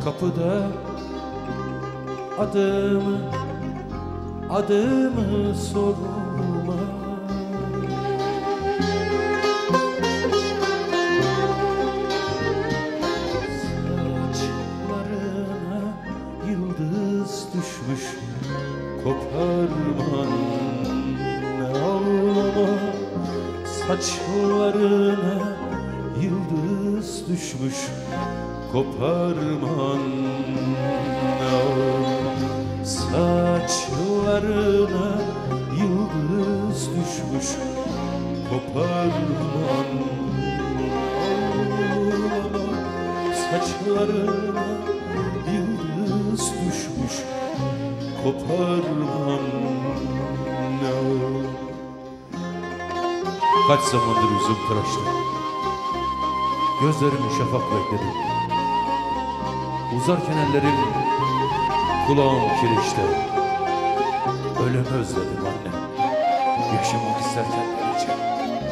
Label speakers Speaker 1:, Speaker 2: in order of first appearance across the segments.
Speaker 1: Kapıda adımı sorma. Saçlarına yıldız düşmüş, koparman ağlama. Saçlarına yıldız düşmüş, koparman ağlama. Saçlarına yıldız düşmüş, koparman ağlama. Saçlarına yıldız düşmüş, koparman ağlama. Kaç zamandır yüzüm tıraştı, gözlerimi şafak bekledi. Uzarken ellerim, kulağım kirişte. Ölümü özledim anne, yaşamak isterken öleceğim.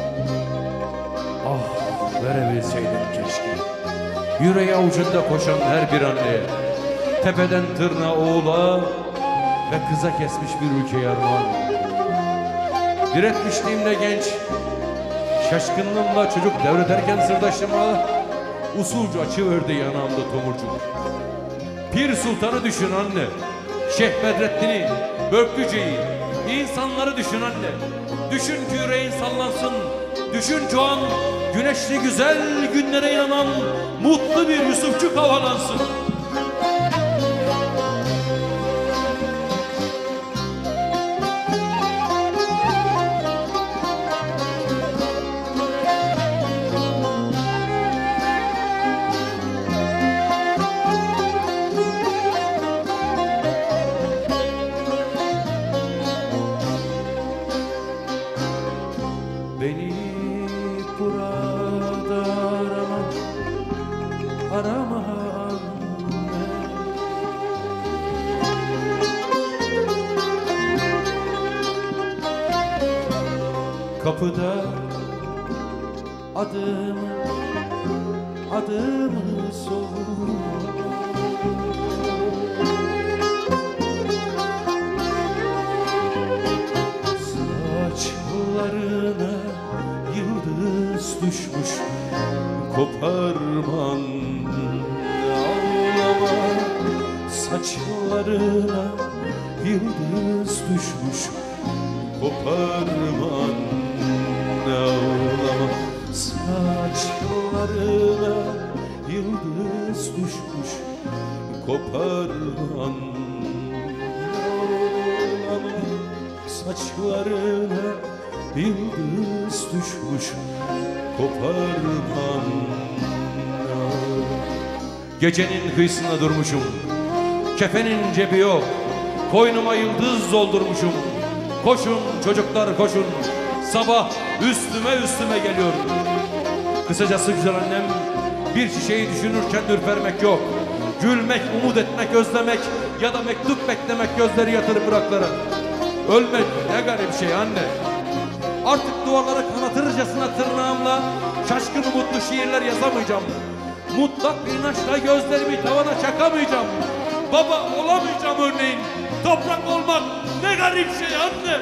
Speaker 1: Ah, verebilseydim keşke yüreği avucunda koşan her bir anneye, tepeden tırnağa oğula ve kıza kesmiş bir ülkeye armağan. Diretmişliğimde genç, şaşkınlığımla çocuk devrederken sırdaşıma usulca açıverdi yanağımda tomurcuk. Pir Sultan'ı düşün anne, Şeyh Bedrettin'i, Börklüce'yi, insanları düşün anne. Düşün ki yüreğin sallansın, düşün ki o an güneşli güzel günlere inanan mutlu bir Yusufçuk havalansın. Beni burada arama anne. Kapıda adımı sorma. Saçlarına yıldız düşmüş, koparman ağlama. Saçlarına yıldız düşmüş, koparman ağlama. Saçlarına yıldız düşmüş, koparman ağlama. Saçlarına yıldız düşmüş, koparman ağlama. Gecenin kıyısında durmuşum, kefenin cebi yok, koynuma yıldız doldurmuşum. Koşun çocuklar koşun, sabah üstüme geliyor. Kısacası güzel annem, bir çiçeği düşünürken ürpermek yok. Gülmek, umut etmek, özlemek ya da mektup beklemek, gözleri yatırıp bıraklara. Ölmek ne garip şey anne. Artık duvarları kanatırcasına tırnağımla şaşkın umutlu şiirler yazamayacağım. Mutlak bir inançla gözlerimi tavana çakamayacağım. Baba olamayacağım örneğin. Toprak olmak ne garip şey anne.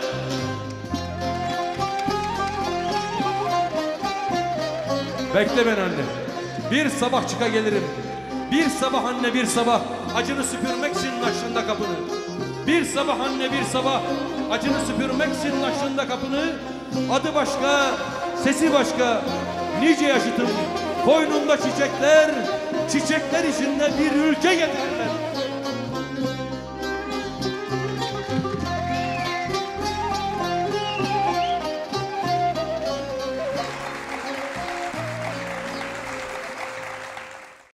Speaker 1: Bekle beni anne. Bir sabah çıka gelirim. Bir sabah anne, bir sabah acını süpürmek için açtığında kapını. Bir sabah anne, bir sabah acını süpürmek için açtığında kapını. Adı başka, sesi başka. Nice yaşıtım, koynunda çiçekler, çiçekler içinde bir ülke getirirler.